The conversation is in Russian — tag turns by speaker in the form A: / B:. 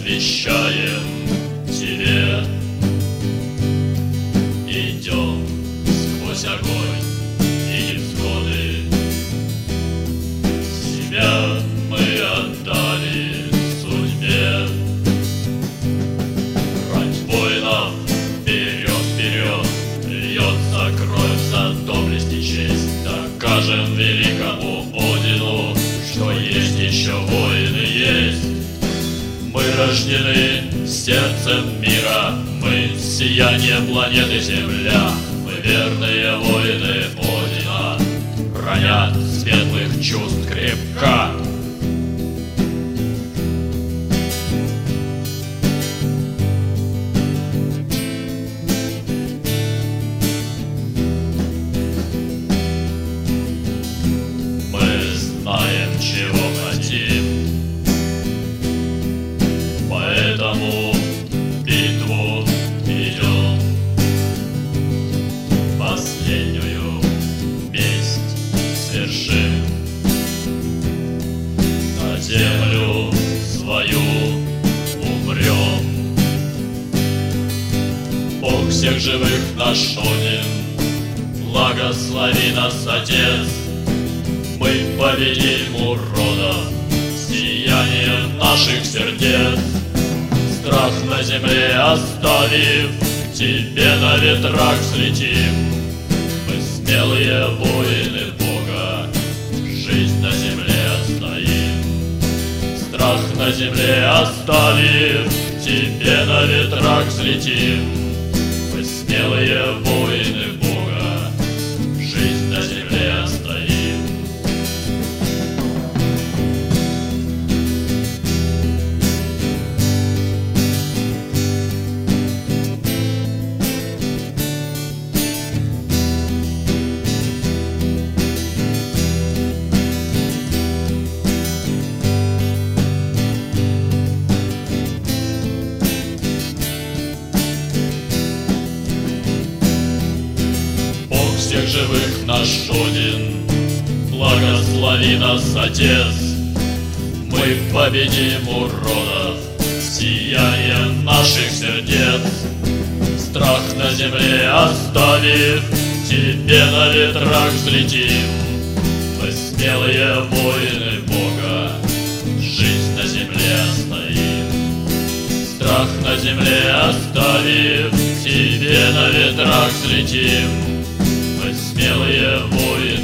A: посвящаем тебе. Идем сквозь огонь и невзгоды, себя мы отдали судьбе. Рать воинов вперед, вперед, льется кровь, за доблесть и честь. Докажем великому Одину, что есть еще воины есть. Мы рождены сердцем мира, мы сияние планеты Земля. Мы верные воины Одина, хранят светлых чувств крепка. Мы знаем, чего хотим, поэтому битву идем. Последнюю месть свершим, за землю свою умрем. Бог всех живых наш Один, благослови нас, Отец. Мы победим уродов сиянием наших сердец. Страх на земле оставив, к тебе на ветрах взлетим. Мы смелые воины Бога, жизнь на земле оставим. Страх на земле оставив, к тебе на ветрах взлетим. Мы смелые воины Бога, жизнь на земле оставим. Всех живых наш Один, благослови нас, Отец. Мы победим уродов сиянием наших сердец. Страх на земле оставив, к тебе на ветрах взлетим. Мы смелые воины Бога, жизнь на земле оставим. Страх на земле оставив, к тебе на ветрах взлетим. Мы смелые воины